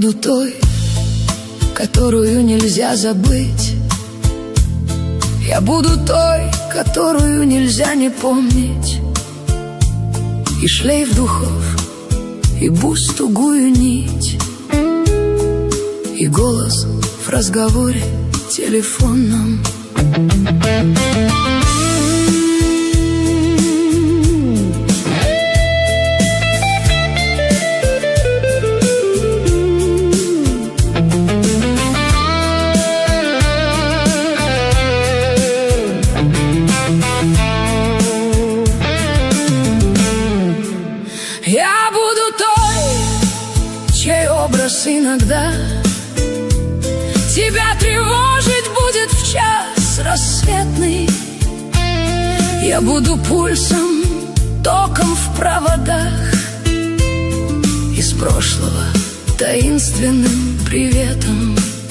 буду той, которую нельзя забыть. Я буду той, которую нельзя не помнить. И шлейф духов, и бус тугую нить, и голос в разговоре телефонном. Я буду той, чей образ иногда тебя тревожить будет в час рассветный. Я буду пульсом, током в проводах, из прошлого таинственным приветом.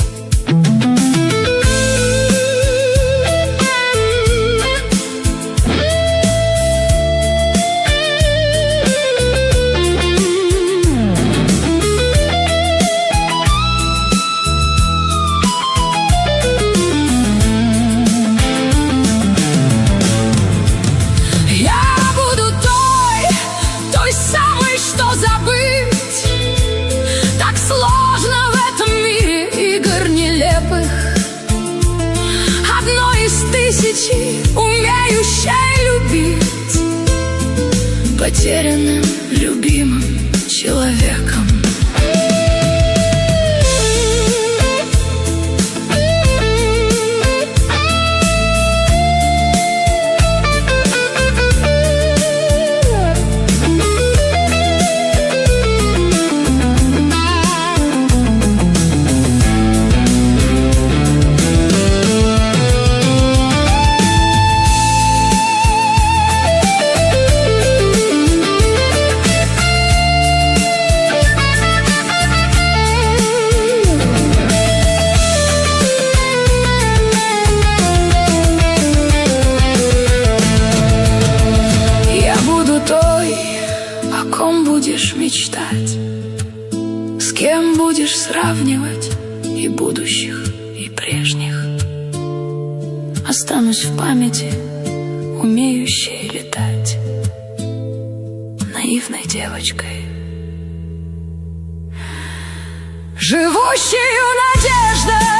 Умеющей любить, потерянным, любимым человеком. О ком будешь мечтать, с кем будешь сравнивать и будущих, и прежних. Останусь в памяти, умеющей летать, наивной девочкой, живущей надеждой.